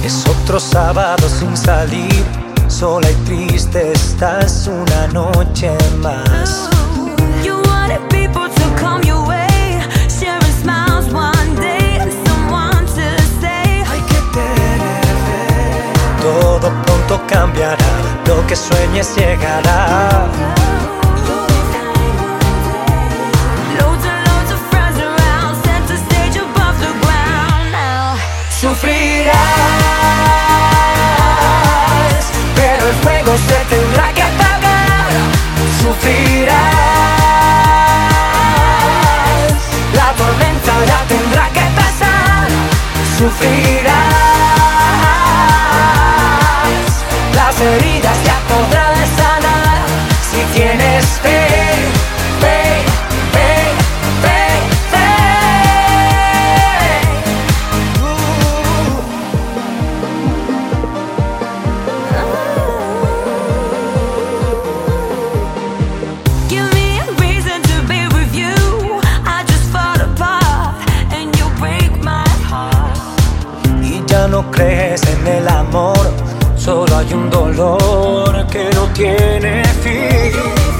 Es otro sábado sin salir, sola y triste estás una noche más. You wanted people to come your way, sharing smiles one day, and someone to say Hay que tener fe. Todo pronto cambiará, lo que sueñes llegará. loads and loads of friends around, set the stage above the ground now. Sufrirás, pero el fuego se tendrá que apagar. Sufrirás, la tormenta ya tendrá que pasar. Sufrirás, las heridas ya podrás sanar. Si tienes fe, fe, fe, fe, fe. Give me a reason to be with you. I just fall apart and you break my heart. Y ya no crees en el amor, solo hay un dolor que no tiene fin.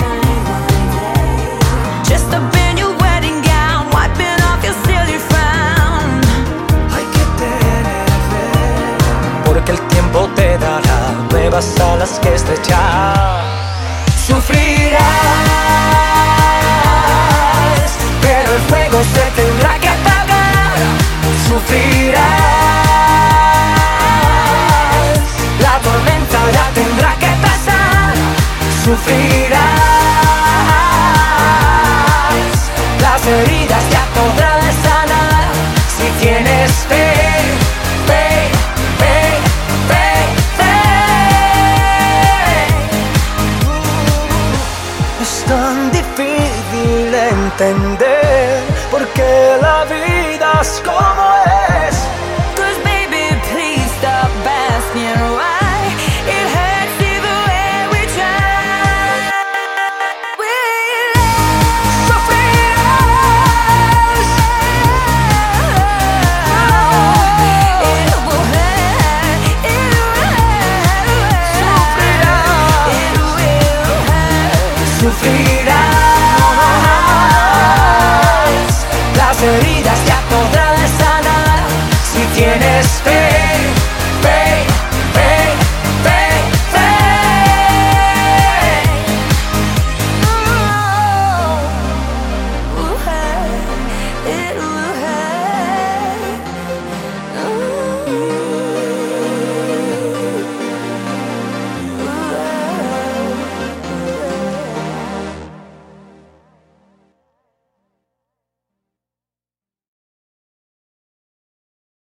Just up in your wedding gown, wiping off your silly frown. Hay que tener fe, porque el tiempo te dará nuevas alas que estrechar. Sufrirás, pero el fuego se tendrá que apagar. Sufrirás, la tormenta ya tendrá que pasar. Sufrirás, las heridas ya podrás sanar. Si tienes fe, fe, fe, fe, fe. Es tan difícil entender